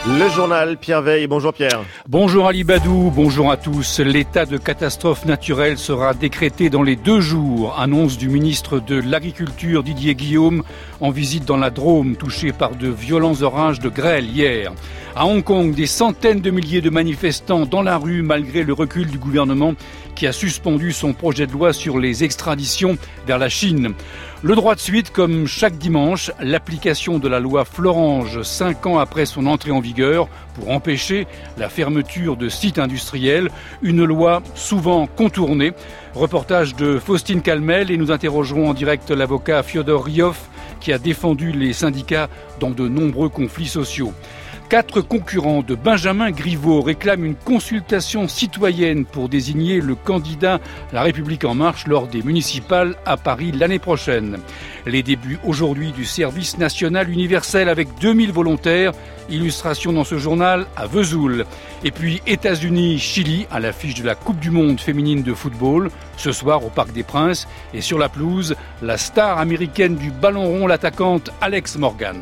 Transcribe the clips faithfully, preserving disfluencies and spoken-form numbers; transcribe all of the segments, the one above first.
Le journal Pierre Veille. Bonjour Pierre. Bonjour Ali Badou, bonjour à tous. L'état de catastrophe naturelle sera décrété dans les deux jours. Annonce du ministre de l'Agriculture Didier Guillaume en visite dans la Drôme, touchée par de violents orages de grêle hier. À Hong Kong, des centaines de milliers de manifestants dans la rue malgré le recul du gouvernement qui a suspendu son projet de loi sur les extraditions vers la Chine. Le droit de suite, comme chaque dimanche, l'application de la loi Florange, cinq ans après son entrée en vigueur, pour empêcher la fermeture de sites industriels, une loi souvent contournée. Reportage de Faustine Calmel et nous interrogerons en direct l'avocat Fyodor Ryov qui a défendu les syndicats dans de nombreux conflits sociaux. Quatre concurrents de Benjamin Griveaux réclament une consultation citoyenne pour désigner le candidat La République En Marche lors des municipales à Paris l'année prochaine. Les débuts aujourd'hui du service national universel avec deux mille volontaires. Illustration dans ce journal à Vesoul. Et puis États-Unis, Chili à l'affiche de la Coupe du Monde féminine de football. Ce soir au Parc des Princes. Et sur la pelouse, la star américaine du ballon rond, l'attaquante Alex Morgan.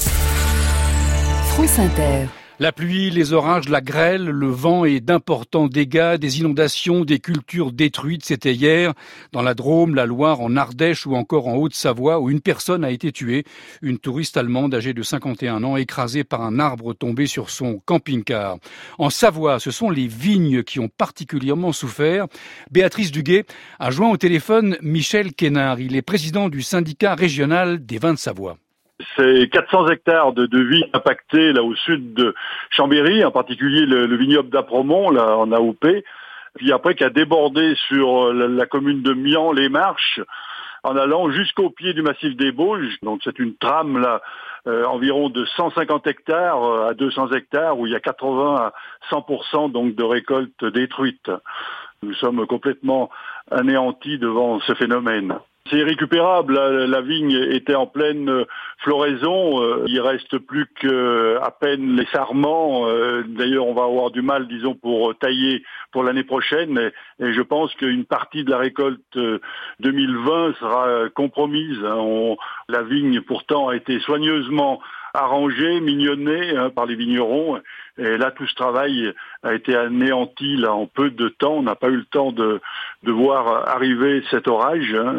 France Inter. La pluie, les orages, la grêle, le vent et d'importants dégâts, des inondations, des cultures détruites. C'était hier dans la Drôme, la Loire, en Ardèche ou encore en Haute-Savoie où une personne a été tuée. Une touriste allemande âgée de cinquante et un ans écrasée par un arbre tombé sur son camping-car. En Savoie, ce sont les vignes qui ont particulièrement souffert. Béatrice Duguet a joint au téléphone Michel Quénard. Il est président du syndicat régional des vins de Savoie. C'est quatre cents hectares de, de vignes impactées là au sud de Chambéry, en particulier le, le vignoble d'Apremont, là en A O P, puis après qui a débordé sur la, la commune de Mian, les Marches, en allant jusqu'au pied du massif des Bauges. Donc c'est une trame là euh, environ de cent cinquante hectares à deux cents hectares où il y a quatre-vingts à cent pour cent donc de récoltes détruites. Nous sommes complètement anéantis devant ce phénomène. C'est irrécupérable, la, la vigne était en pleine floraison, euh, il reste plus qu'à peine les sarments, euh, d'ailleurs on va avoir du mal disons pour tailler pour l'année prochaine et, et je pense qu'une partie de la récolte euh, deux mille vingt sera compromise. Hein. On, la vigne pourtant a été soigneusement arrangée, mignonnée hein, par les vignerons et là tout ce travail a été anéanti là en peu de temps. On n'a pas eu le temps de, de voir arriver cet orage, hein,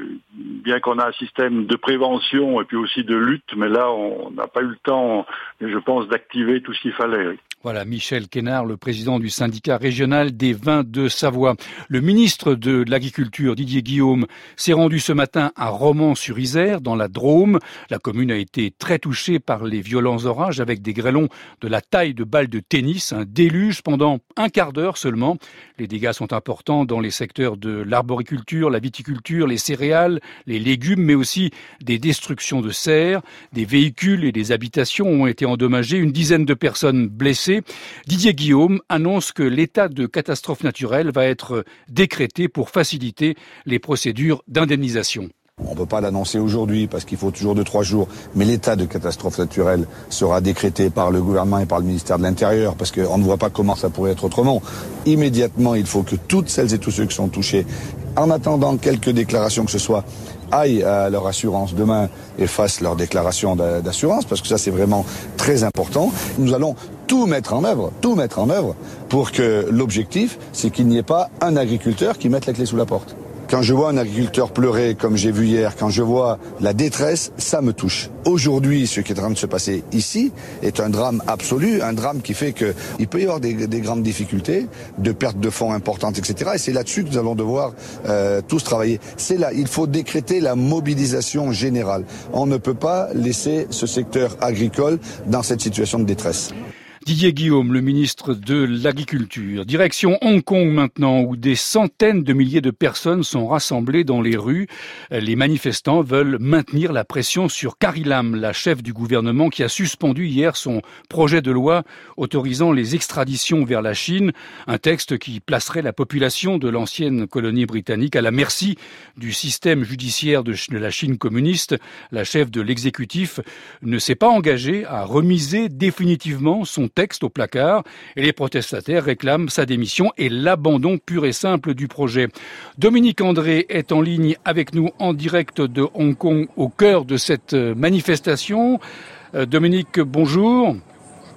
bien qu'on a un système de prévention et puis aussi de lutte, mais là on n'a pas eu le temps, je pense, d'activer tout ce qu'il fallait. Voilà, Michel Quénard, le président du syndicat régional des vins de Savoie. Le ministre de l'Agriculture, Didier Guillaume, s'est rendu ce matin à Romans-sur-Isère, dans la Drôme. La commune a été très touchée par les violents orages, avec des grêlons de la taille de balles de tennis, un déluge pendant un quart d'heure seulement. Les dégâts sont importants dans les secteurs de l'arboriculture, la viticulture, les céréales, les légumes, mais aussi des destructions de serres. Des véhicules et des habitations ont été endommagés, une dizaine de personnes blessées. Didier Guillaume annonce que l'état de catastrophe naturelle va être décrété pour faciliter les procédures d'indemnisation. On ne peut pas l'annoncer aujourd'hui parce qu'il faut toujours deux trois jours, mais l'état de catastrophe naturelle sera décrété par le gouvernement et par le ministère de l'Intérieur parce qu'on ne voit pas comment ça pourrait être autrement. Immédiatement, il faut que toutes celles et tous ceux qui sont touchés, en attendant quelques déclarations que ce soit, aillent à leur assurance demain et fassent leur déclaration d'assurance parce que ça c'est vraiment très important. Nous allons tout mettre en œuvre, tout mettre en œuvre pour que l'objectif c'est qu'il n'y ait pas un agriculteur qui mette la clé sous la porte. Quand je vois un agriculteur pleurer comme j'ai vu hier, quand je vois la détresse, ça me touche. Aujourd'hui, ce qui est en train de se passer ici est un drame absolu, un drame qui fait qu'il peut y avoir des, des grandes difficultés, de pertes de fonds importantes, et cetera. Et c'est là-dessus que nous allons devoir euh, tous travailler. C'est là, il faut décréter la mobilisation générale. On ne peut pas laisser ce secteur agricole dans cette situation de détresse. Didier Guillaume, le ministre de l'Agriculture. Direction Hong Kong maintenant, où des centaines de milliers de personnes sont rassemblées dans les rues. Les manifestants veulent maintenir la pression sur Carrie Lam, la chef du gouvernement, qui a suspendu hier son projet de loi autorisant les extraditions vers la Chine. Un texte qui placerait la population de l'ancienne colonie britannique à la merci du système judiciaire de la Chine communiste. La chef de l'exécutif ne s'est pas engagée à remiser définitivement son texte au placard et les protestataires réclament sa démission et l'abandon pur et simple du projet. Dominique André est en ligne avec nous en direct de Hong Kong au cœur de cette manifestation. Euh, Dominique, bonjour.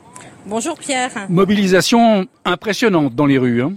Bonjour Pierre. Mobilisation impressionnante dans les rues, hein.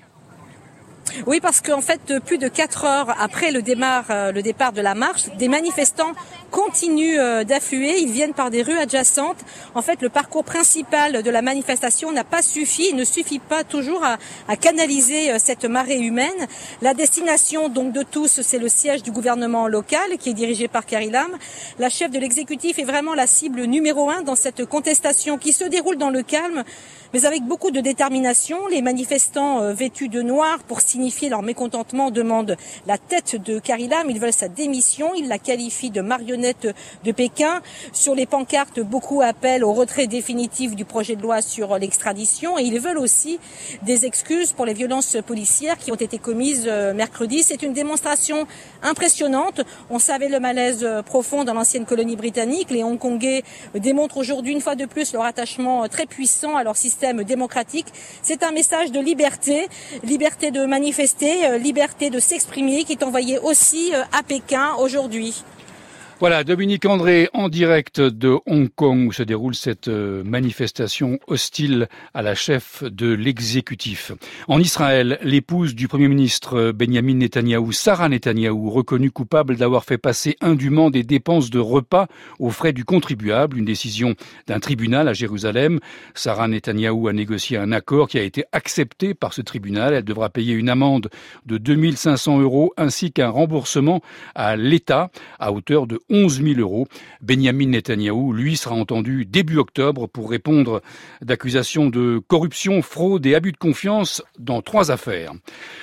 Oui, parce qu'en fait, plus de quatre heures après le départ, le départ de la marche, des manifestants continuent d'affluer. Ils viennent par des rues adjacentes. En fait, le parcours principal de la manifestation n'a pas suffi, il ne suffit pas toujours à, à canaliser cette marée humaine. La destination donc de tous, c'est le siège du gouvernement local qui est dirigé par Carrie Lam. La chef de l'exécutif est vraiment la cible numéro un dans cette contestation qui se déroule dans le calme, mais avec beaucoup de détermination. Les manifestants vêtus de noir pour signifier leur mécontentement demandent la tête de Carrie Lam. Ils veulent sa démission. Ils la qualifient de marionnette de Pékin. Sur les pancartes, beaucoup appellent au retrait définitif du projet de loi sur l'extradition et ils veulent aussi des excuses pour les violences policières qui ont été commises mercredi. C'est une démonstration impressionnante. On savait le malaise profond dans l'ancienne colonie britannique. Les Hongkongais démontrent aujourd'hui une fois de plus leur attachement très puissant à leur système démocratique. C'est un message de liberté, liberté de manifester, liberté de s'exprimer qui est envoyé aussi à Pékin aujourd'hui. Voilà, Dominique André en direct de Hong Kong où se déroule cette manifestation hostile à la chef de l'exécutif. En Israël, l'épouse du Premier ministre Benjamin Netanyahou, Sarah Netanyahou, reconnue coupable d'avoir fait passer indûment des dépenses de repas aux frais du contribuable, une décision d'un tribunal à Jérusalem. Sarah Netanyahou a négocié un accord qui a été accepté par ce tribunal. Elle devra payer une amende de deux mille cinq cents euros ainsi qu'un remboursement à l'État à hauteur de onze mille euros. Benjamin Netanyahou, lui, sera entendu début octobre pour répondre d'accusations de corruption, fraude et abus de confiance dans trois affaires.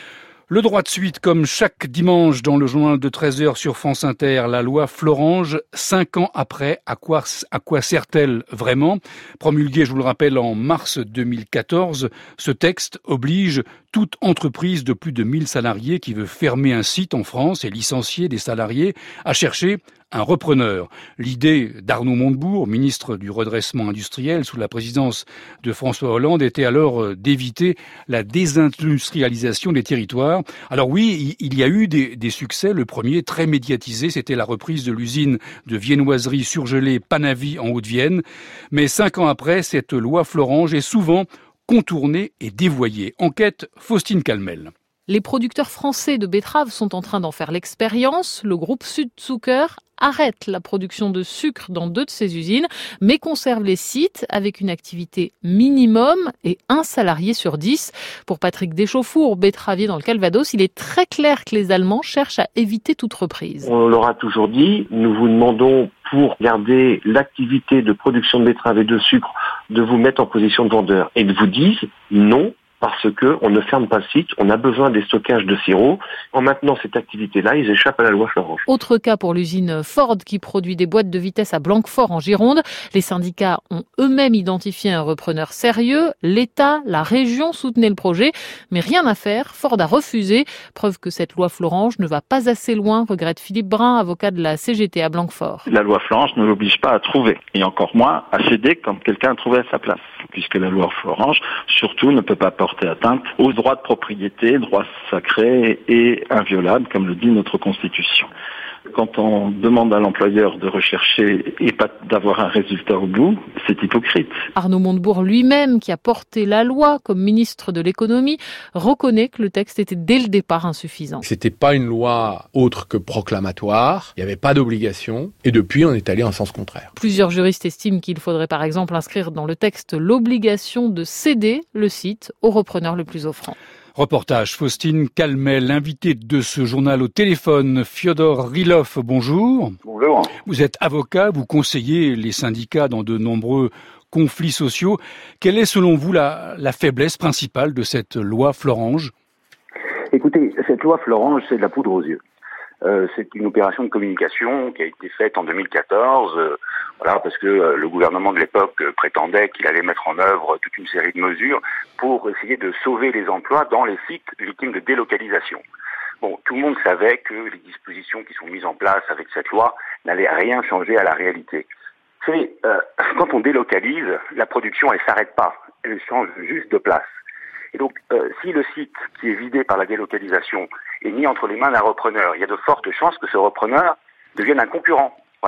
Le droit de suite, comme chaque dimanche dans le journal de treize heures sur France Inter, la loi Florange, cinq ans après, à quoi, à quoi sert-elle vraiment ? Promulguée, je vous le rappelle, en mars deux mille quatorze, ce texte oblige toute entreprise de plus de mille salariés qui veut fermer un site en France et licencier des salariés à chercher un repreneur. L'idée d'Arnaud Montebourg, ministre du redressement industriel sous la présidence de François Hollande, était alors d'éviter la désindustrialisation des territoires. Alors oui, il y a eu des, des succès. Le premier, très médiatisé, c'était la reprise de l'usine de viennoiserie surgelée Panavi en Haute-Vienne. Mais cinq ans après, cette loi Florange est souvent contournée et dévoyée. Enquête Faustine Calmel. Les producteurs français de betteraves sont en train d'en faire l'expérience. Le groupe Südzucker arrête la production de sucre dans deux de ses usines, mais conserve les sites avec une activité minimum et un salarié sur dix. Pour Patrick Deschauffour, betteravier dans le Calvados, il est très clair que les Allemands cherchent à éviter toute reprise. On leur a toujours dit, nous vous demandons pour garder l'activité de production de betteraves et de sucre, de vous mettre en position de vendeur. Et ils vous disent non, parce que on ne ferme pas le site, on a besoin des stockages de sirop. En maintenant cette activité-là, ils échappent à la loi Florange. Autre cas pour l'usine Ford qui produit des boîtes de vitesse à Blanquefort en Gironde. Les syndicats ont eux-mêmes identifié un repreneur sérieux. L'État, la région soutenaient le projet, mais rien à faire. Ford a refusé. Preuve que cette loi Florange ne va pas assez loin, regrette Philippe Brun, avocat de la C G T à Blanquefort. La loi Florange ne l'oblige pas à trouver, et encore moins à céder quand quelqu'un a trouvé à sa place, puisque la loi Florange, surtout, ne peut pas porter atteinte aux droits de propriété, droits sacrés et inviolables, comme le dit notre Constitution. Quand on demande à l'employeur de rechercher et pas d'avoir un résultat au bout, c'est hypocrite. Arnaud Montebourg lui-même, qui a porté la loi comme ministre de l'économie, reconnaît que le texte était dès le départ insuffisant. C'était pas une loi autre que proclamatoire, il n'y avait pas d'obligation, et depuis on est allé en sens contraire. Plusieurs juristes estiment qu'il faudrait par exemple inscrire dans le texte l'obligation de céder le site au repreneur le plus offrant. Reportage Faustine Calmel, l'invité de ce journal au téléphone, Fyodor Rylov, bonjour. Bonjour. Vous êtes avocat, vous conseillez les syndicats dans de nombreux conflits sociaux. Quelle est selon vous la, la faiblesse principale de cette loi Florange ? Écoutez, cette loi Florange, c'est de la poudre aux yeux. Euh, c'est une opération de communication qui a été faite en deux mille quatorze, euh, voilà, parce que euh, le gouvernement de l'époque euh, prétendait qu'il allait mettre en œuvre toute une série de mesures pour essayer de sauver les emplois dans les sites victimes de délocalisation. Bon, tout le monde savait que les dispositions qui sont mises en place avec cette loi n'allaient rien changer à la réalité. C'est euh, quand on délocalise, la production elle s'arrête pas, elle change juste de place. Et donc, euh, si le site qui est vidé par la délocalisation est mis entre les mains d'un repreneur, il y a de fortes chances que ce repreneur devienne un concurrent. Voilà.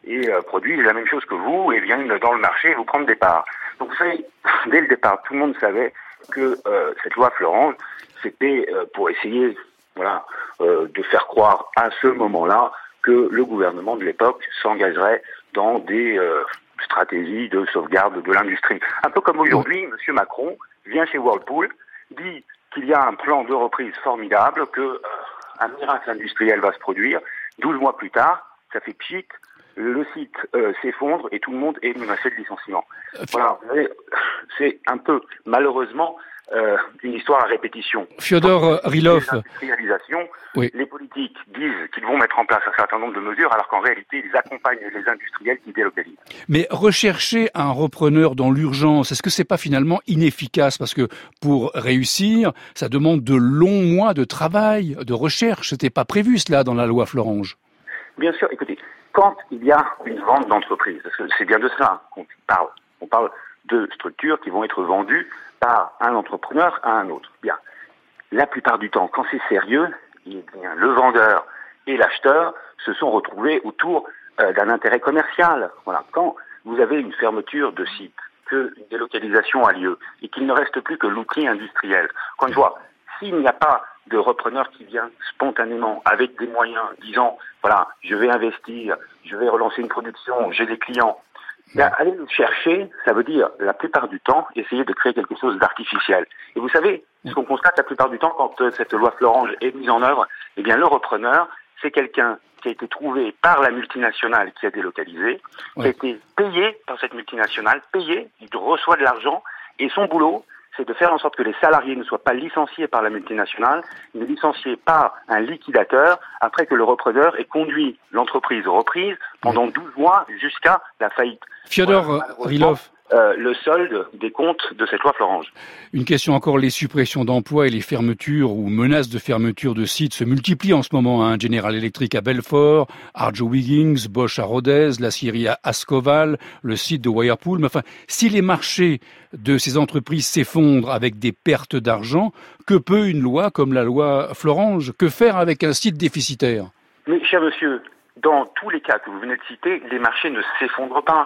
et euh, produisent la même chose que vous et viennent dans le marché vous prendre des parts. Donc vous savez, dès le départ, tout le monde savait que euh, cette loi Florange, c'était euh, pour essayer voilà, euh, de faire croire à ce moment-là que le gouvernement de l'époque s'engagerait dans des euh, stratégies de sauvegarde de l'industrie. Un peu comme aujourd'hui, M. Macron vient chez Whirlpool, dit qu'il y a un plan de reprise formidable, que euh, un miracle industriel va se produire. douze mois plus tard, ça fait pchit, le site euh, s'effondre et tout le monde est menacé de licenciement. Voilà, vous savez, c'est un peu, malheureusement, euh, une histoire à répétition. Fyodor Rylov. L'industrialisation, oui. Les politiques disent qu'ils vont mettre en place un certain nombre de mesures, alors qu'en réalité, ils accompagnent les industriels qui délocalisent. Mais rechercher un repreneur dans l'urgence, est-ce que c'est pas finalement inefficace? Parce que pour réussir, ça demande de longs mois de travail, de recherche. C'était pas prévu cela dans la loi Florange. Bien sûr, écoutez, quand il y a une vente d'entreprise, parce que c'est bien de ça qu'on parle, on parle de structures qui vont être vendues par un entrepreneur à un autre. Bien, la plupart du temps, quand c'est sérieux, eh bien, le vendeur et l'acheteur se sont retrouvés autour euh, d'un intérêt commercial. Voilà, quand vous avez une fermeture de site, qu'une délocalisation a lieu et qu'il ne reste plus que l'outil industriel, quand je vois, s'il n'y a pas de repreneur qui vient spontanément avec des moyens, disant voilà, je vais investir, je vais relancer une production, j'ai des clients. Ben, aller le chercher, ça veut dire la plupart du temps essayer de créer quelque chose d'artificiel. Et vous savez, ce qu'on constate la plupart du temps quand euh, cette loi Florange est mise en œuvre, eh bien le repreneur, c'est quelqu'un qui a été trouvé par la multinationale qui a délocalisé, ouais. qui a été payé par cette multinationale, payé, il reçoit de l'argent, et son boulot, c'est de faire en sorte que les salariés ne soient pas licenciés par la multinationale, mais licenciés par un liquidateur, après que le repreneur ait conduit l'entreprise reprise pendant douze mois jusqu'à la faillite. Fyodor voilà, Rylov. Euh, le solde des comptes de cette loi Florange. Une question encore, les suppressions d'emplois et les fermetures ou menaces de fermeture de sites se multiplient en ce moment. Hein. General Electric à Belfort, Arjowiggins, Bosch à Rodez, l'aciérie à Ascoval, le site de Whirlpool. Mais enfin, si les marchés de ces entreprises s'effondrent avec des pertes d'argent, que peut une loi comme la loi Florange? Que faire avec un site déficitaire? Mais cher monsieur, dans tous les cas que vous venez de citer, les marchés ne s'effondrent pas.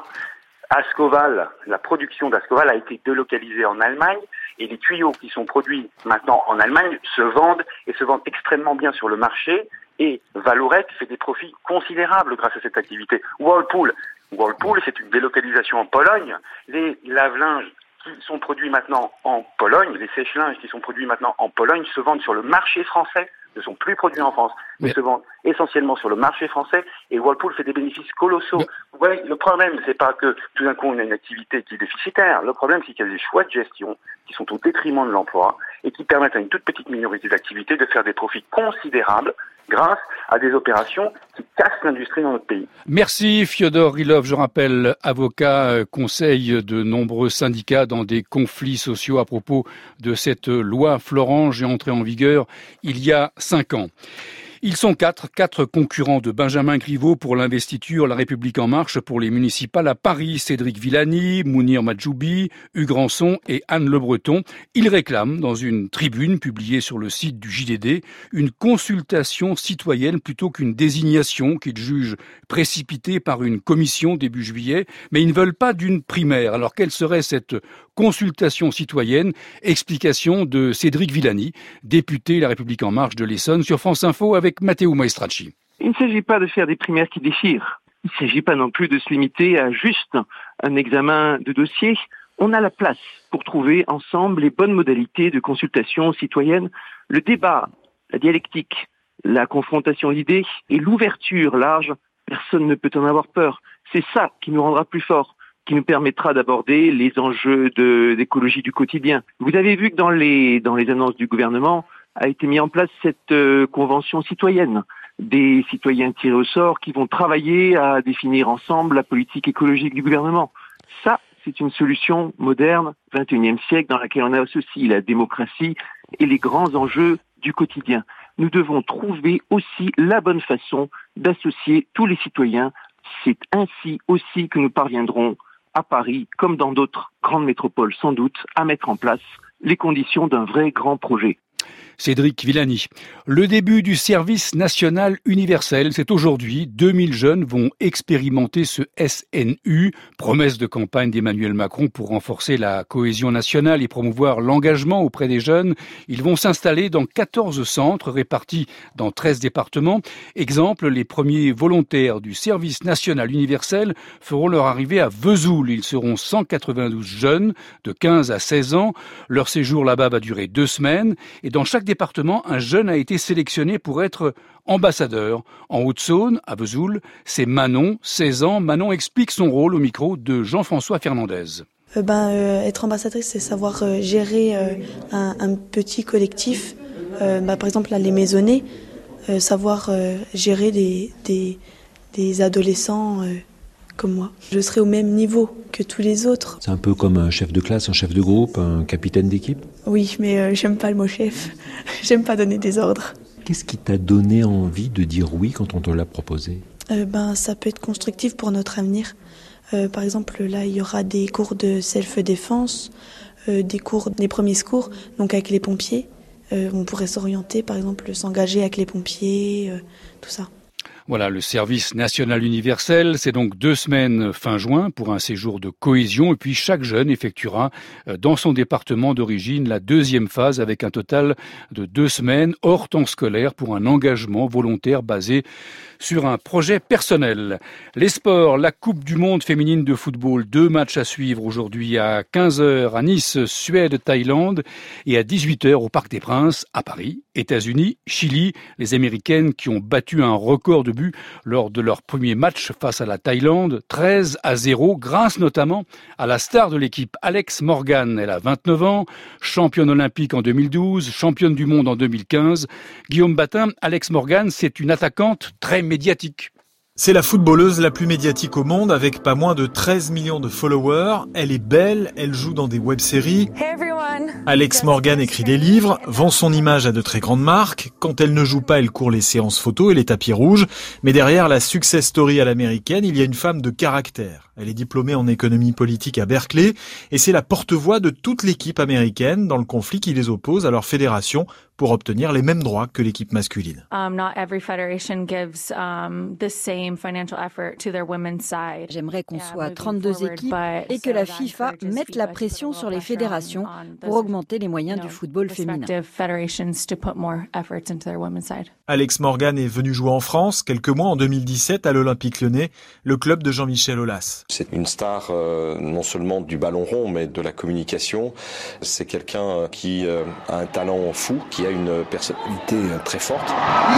Ascoval, la production d'Ascoval a été délocalisée en Allemagne et les tuyaux qui sont produits maintenant en Allemagne se vendent et se vendent extrêmement bien sur le marché et Vallourec fait des profits considérables grâce à cette activité. Whirlpool, Whirlpool c'est une délocalisation en Pologne. Les lave-linges qui sont produits maintenant en Pologne, les sèche-linges qui sont produits maintenant en Pologne se vendent sur le marché français, ne sont plus produits en France, mais, mais se vendent essentiellement sur le marché français et Whirlpool fait des bénéfices colossaux. Mais... Vous voyez, le problème, c'est pas que tout d'un coup on a une activité qui est déficitaire. Le problème, c'est qu'il y a des choix de gestion qui sont au détriment de l'emploi et qui permettent à une toute petite minorité d'activités de faire des profits considérables grâce à des opérations qui cassent l'industrie dans notre pays. Merci Fyodor Rylov, je rappelle, avocat, conseil de nombreux syndicats dans des conflits sociaux à propos de cette loi Florange est entrée en vigueur il y a cinq ans. Ils sont quatre, quatre concurrents de Benjamin Griveaux pour l'investiture La République En Marche pour les municipales à Paris. Cédric Villani, Mounir Majoubi, Hugues Rançon et Anne Le Breton. Ils réclament, dans une tribune publiée sur le site du J D D, une consultation citoyenne plutôt qu'une désignation qu'ils jugent précipitée par une commission début juillet. Mais ils ne veulent pas d'une primaire. Alors quelle serait cette consultation citoyenne? Explication de Cédric Villani, député La République En Marche de l'Essonne, sur France Info avec Matteo Maestracci. Il ne s'agit pas de faire des primaires qui déchirent. Il ne s'agit pas non plus de se limiter à juste un examen de dossier. On a la place pour trouver ensemble les bonnes modalités de consultation citoyenne. Le débat, la dialectique, la confrontation d'idées et l'ouverture large, personne ne peut en avoir peur. C'est ça qui nous rendra plus forts, qui nous permettra d'aborder les enjeux de, d'écologie du quotidien. Vous avez vu que dans les, dans les annonces du gouvernement, a été mis en place cette euh, convention citoyenne, des citoyens tirés au sort qui vont travailler à définir ensemble la politique écologique du gouvernement. Ça, c'est une solution moderne, vingt et unième siècle, dans laquelle on associe la démocratie et les grands enjeux du quotidien. Nous devons trouver aussi la bonne façon d'associer tous les citoyens. C'est ainsi aussi que nous parviendrons à Paris, comme dans d'autres grandes métropoles sans doute, à mettre en place les conditions d'un vrai grand projet. Cédric Villani. Le début du service national universel, c'est aujourd'hui. deux mille jeunes vont expérimenter ce S N U, promesse de campagne d'Emmanuel Macron pour renforcer la cohésion nationale et promouvoir l'engagement auprès des jeunes. Ils vont s'installer dans quatorze centres répartis dans treize départements. Exemple, les premiers volontaires du service national universel feront leur arrivée à Vesoul. Ils seront cent quatre-vingt-douze jeunes de quinze à seize ans. Leur séjour là-bas va durer deux semaines. Et dans chaque département, un jeune a été sélectionné pour être ambassadeur. En Haute-Saône, à Vesoul, c'est Manon, seize ans. Manon explique son rôle au micro de Jean-François Fernandez. Euh, ben, euh, être ambassadrice, c'est savoir euh, gérer euh, un, un petit collectif. Euh, ben, par exemple, là, les maisonnées, euh, savoir euh, gérer des, des, des adolescents euh, comme moi. Je serai au même niveau que tous les autres. C'est un peu comme un chef de classe, un chef de groupe, un capitaine d'équipe ? Oui, mais euh, j'aime pas le mot chef. J'aime pas donner des ordres. Qu'est-ce qui t'a donné envie de dire oui quand on te l'a proposé ? euh, ben, Ça peut être constructif pour notre avenir. Euh, par exemple, là, il y aura des cours de self-défense, euh, des cours des premiers secours, donc avec les pompiers. Euh, on pourrait s'orienter, par exemple, s'engager avec les pompiers, euh, tout ça. Voilà, le service national universel, c'est donc deux semaines fin juin pour un séjour de cohésion. Et puis chaque jeune effectuera dans son département d'origine la deuxième phase avec un total de deux semaines hors temps scolaire pour un engagement volontaire basé sur un projet personnel. Les sports, la Coupe du monde féminine de football, deux matchs à suivre aujourd'hui à quinze heures à Nice, Suède, Thaïlande et à dix-huit heures au Parc des Princes à Paris, États-Unis, Chili. Les Américaines qui ont battu un record de buts lors de leur premier match face à la Thaïlande, treize à zéro, grâce notamment à la star de l'équipe, Alex Morgan. Elle a vingt-neuf ans, championne olympique en deux mille douze, championne du monde en deux mille quinze. Guillaume Batin, Alex Morgan, c'est une attaquante très médiatique. C'est la footballeuse la plus médiatique au monde avec pas moins de treize millions de followers. Elle est belle, elle joue dans des web-séries. Alex Morgan écrit des livres, vend son image à de très grandes marques. Quand elle ne joue pas, elle court les séances photos et les tapis rouges. Mais derrière la success story à l'américaine, il y a une femme de caractère. Elle est diplômée en économie politique à Berkeley et c'est la porte-voix de toute l'équipe américaine dans le conflit qui les oppose à leur fédération pour obtenir les mêmes droits que l'équipe masculine. Um, not every federation gives um, the same financial effort to their women's side. J'aimerais qu'on soit trente-deux équipes et que la FIFA mette la pression sur les fédérations pour augmenter les moyens du football féminin. Alex Morgan est venu jouer en France quelques mois en deux mille dix-sept à l'Olympique Lyonnais, le club de Jean-Michel Aulas. C'est une star euh, non seulement du ballon rond mais de la communication. C'est quelqu'un qui euh, a un talent fou, qui a une personnalité très forte.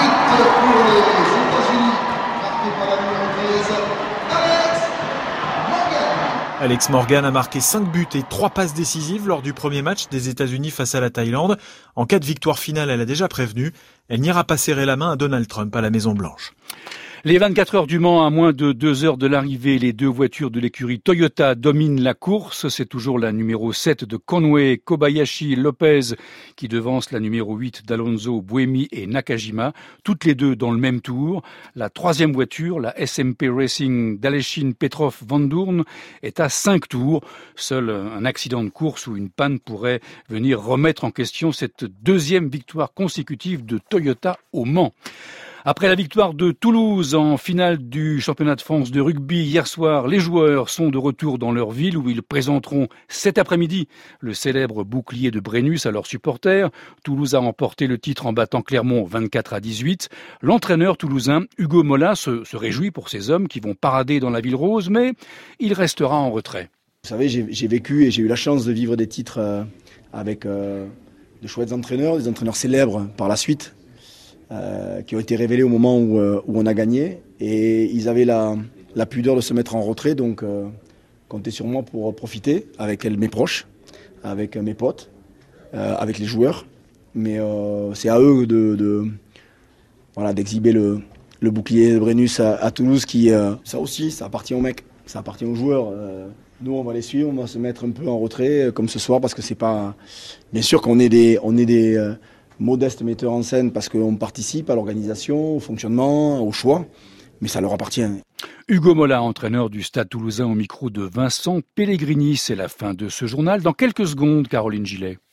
Alex Morgan a marqué cinq buts et trois passes décisives lors du premier match des États-Unis face à la Thaïlande. En cas de victoire finale, elle a déjà prévenu, elle n'ira pas serrer la main à Donald Trump à la Maison-Blanche. Les vingt-quatre heures du Mans, à moins de deux heures de l'arrivée, les deux voitures de l'écurie Toyota dominent la course. C'est toujours la numéro sept de Conway, Kobayashi, Lopez qui devance la numéro huit d'Alonso, Buemi et Nakajima, toutes les deux dans le même tour. La troisième voiture, la S M P Racing d'Aleshin Petrov Van Doorn, est à cinq tours. Seul un accident de course ou une panne pourrait venir remettre en question cette deuxième victoire consécutive de Toyota au Mans. Après la victoire de Toulouse en finale du championnat de France de rugby hier soir, les joueurs sont de retour dans leur ville où ils présenteront cet après-midi le célèbre bouclier de Brennus à leurs supporters. Toulouse a remporté le titre en battant Clermont vingt-quatre à dix-huit. L'entraîneur toulousain Hugo Mola se, se réjouit pour ces hommes qui vont parader dans la ville rose, mais il restera en retrait. Vous savez, j'ai, j'ai vécu et j'ai eu la chance de vivre des titres euh, avec euh, de chouettes entraîneurs, des entraîneurs célèbres par la suite. Euh, qui ont été révélés au moment où, euh, où on a gagné et ils avaient la, la pudeur de se mettre en retrait, donc euh, comptez sur moi pour profiter avec mes proches, avec mes potes, euh, avec les joueurs, mais euh, c'est à eux de, de voilà, d'exhiber le, le bouclier de Brennus à, à Toulouse qui, euh, ça aussi, ça appartient aux mecs, ça appartient aux joueurs. Euh, nous on va les suivre, on va se mettre un peu en retrait comme ce soir parce que c'est pas, bien sûr qu'on est des, on est des euh, modeste metteur en scène parce qu'on participe à l'organisation, au fonctionnement, au choix, mais ça leur appartient. Hugo Mola, entraîneur du Stade Toulousain au micro de Vincent Pellegrini. C'est la fin de ce journal. Dans quelques secondes, Caroline Gillet.